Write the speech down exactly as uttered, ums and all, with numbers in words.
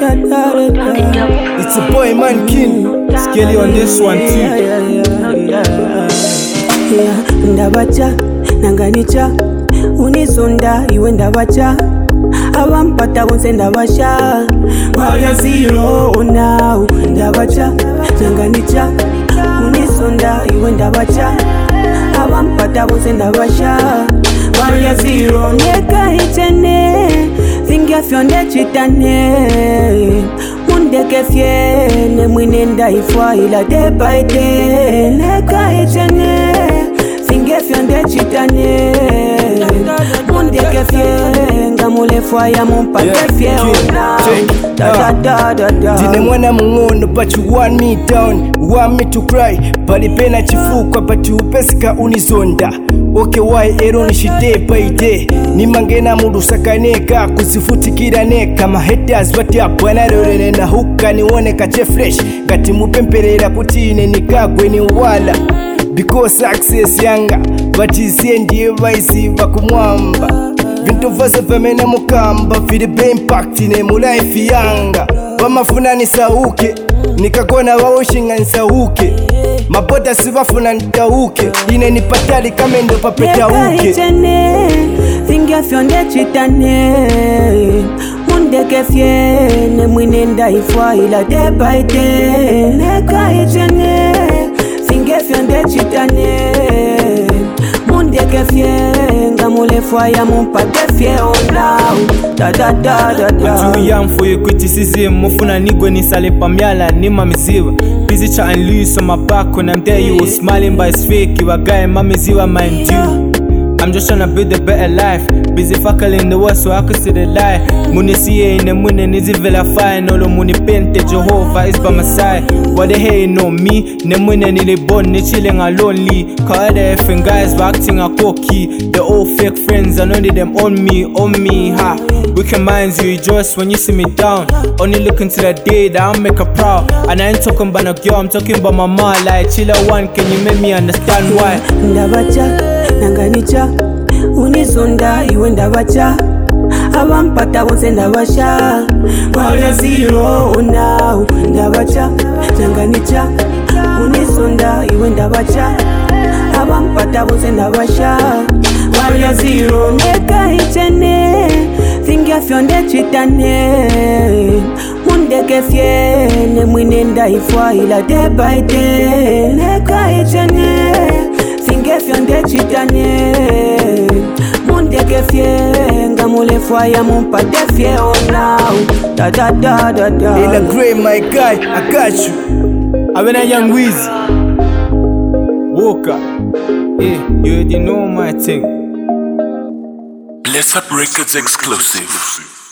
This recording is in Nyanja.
da da da. It's a boy man king. Skelly on this one too. Yeah, yeah, yeah, yeah. Ndabacha, nanganicha, unisonda iwe ndabacha. Abampata bonse ndabasha. Waya zero now. Ndabacha, nanganicha, unisonda iwe ndabacha. Abampata bonse ndabasha. Waya zero neka hitene. Finga fyonde chitane. Mundeke fiene mwinenda ifwa ila day by day. Neka hitene. Finga fyonde chitane. Mundeke fiene ngamule fwa ya mumpate fiona. Da da da da. Dine mwana mungono but you want me down, you want me to cry. Palipena chifukwa but you pesika unisonda. Okay why ero nishi day by day. Nimangena mudu sakaneka kusifutikira neka. Ma haters bati apwana rorene na huka niwone kache fresh. Kati mupemperera kutine nikagwe ni wala. Because success yanga but isiye ndiye vaisi vakumwamba. Vintu vose vemene mukamba vili be impact ne mu life yanga. Bamafuna nisauke nikakona wawoshinga nisauke. Mabota sibafuna nitauke. Ine nipatali kamendo papeta uke. Finga fyonde chitane. Mundeke fiene mwinenda ifwa ila day by day. Neka hitene. Finga fyonde chitane. Mundeke fiene ngamule fwa ya mumpate fiona. Da da da da da. Too young for your criticism. Mufuna nigwe ni sale pamyala ni mamiziwa. Busy chatting loose on my back when I'm there. You was smiling but it's fake. You a guy mamiziwa mind you. I'm just tryna build a better life. Busy fuckling the world so I could see the light. Muni siye in the muni nizi vela fine. All the money pente Jehovah is by my side. What they hating on me? Ne muni nili born ni chilling lonely. Cause all the effing guys were acting a cocky. The old fake friends and only them on me, on me, ha. Wicked minds you rejoice when you see me down. Only looking to the day that I'll make her proud. And I ain't talking about no girl, I'm talking about my mom. Like chiller one, can you make me understand why? Ndabacha, nanganicha, unisonda iwe ndabacha. Abampata bonse ndabasha. Waya zero now. Ndabacha, nanganicha, unisonda iwe ndabacha. Abampata bonse ndabasha. Waya zero neka hitene. Finga fyonde chitane. Mundeke fiene mwinenda ifwa ila day by day. Neka hitene. Finga fyonde chitane. Mundeke fiene ngamule fwa ya mumpate fiona. Da da da da da. Ila Gray my guy, I got you. I been a young Weezy Walker. Yeah, you already know my thing. Bless Up Records exclusive.